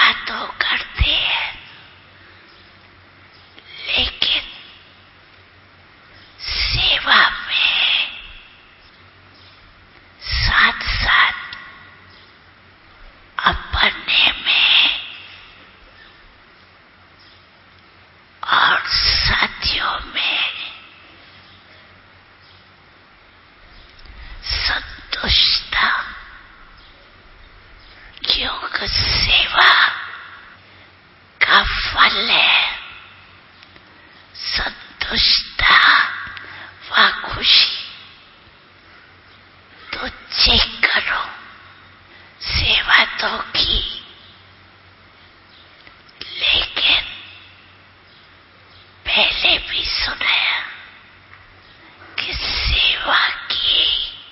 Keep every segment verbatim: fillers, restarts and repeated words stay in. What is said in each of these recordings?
सेवा तो करते हैं, लेकिन सेवा में साथ साथ अपने में और साथियों में संतुष्टता, योग सेवा का फल है संतुष्टता व खुशी। तो चेक करो, सेवा तो की, लेकिन पहले भी सुनाया कि सेवा की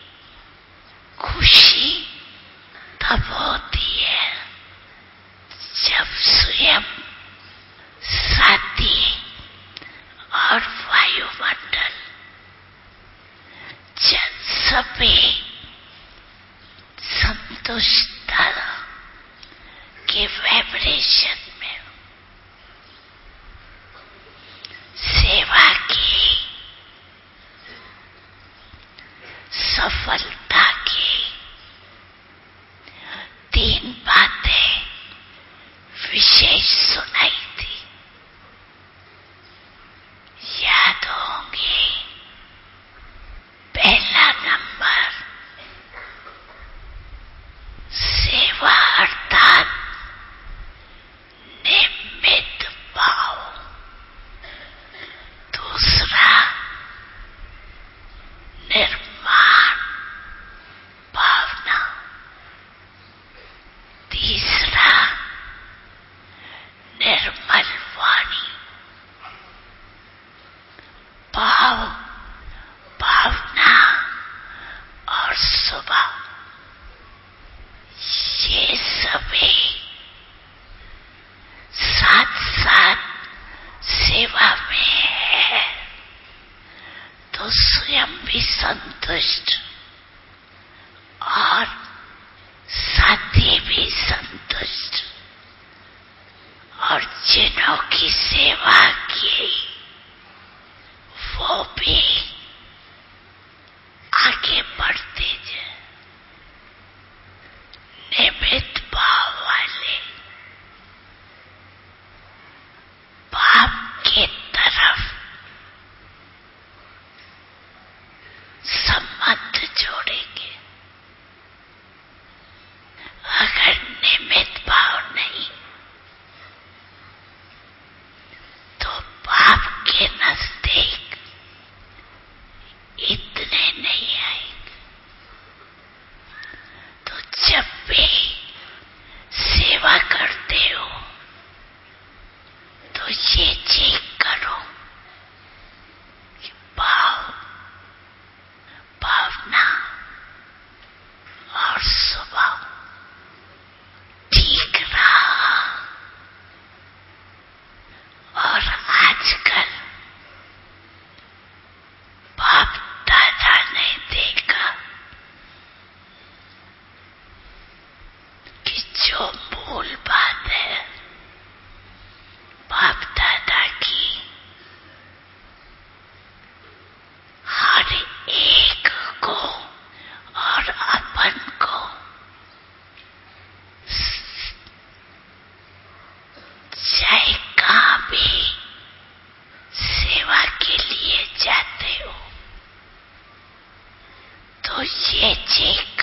खुशी तब होती है जब स्वयं साथी और वायुमंडल जब सभी संतुष्टता के वाइब्रेशन में सेवा की सफलता की तीन बातें विशेष सुनाई थी, याद होंगी। पहला नंबर, सेवा अर्थात निमित्त भाव। दूसरा, निर्माण भावना। तीसरा, निर्मल वाणी। भाव, भावना और स्वभाव, ये सभी साथ साथ सेवा में है तो स्वयं भी संतुष्ट और साथी भी संतुष्ट, और जिन्हों की सेवा की वो भी आगे बढ़ते जाए। निमित्त भाव वाले बाप के तरफ संबंध जोड़ेंगे। अगर निमित्त भाव नहीं तो बाप के नजदीक इतने नहीं आएंगे। तो जब भी सेवा करते हो तो ये चेक करो कि भाव, भावना और स्वभाव ठीक रहा। और आजकल बाप दादा ने देखा कि जो मूल बात है बाप दादा की, हर एक को और अपन को चाहे कहाँ भी सेवा के लिए जाते हो तो ये चेक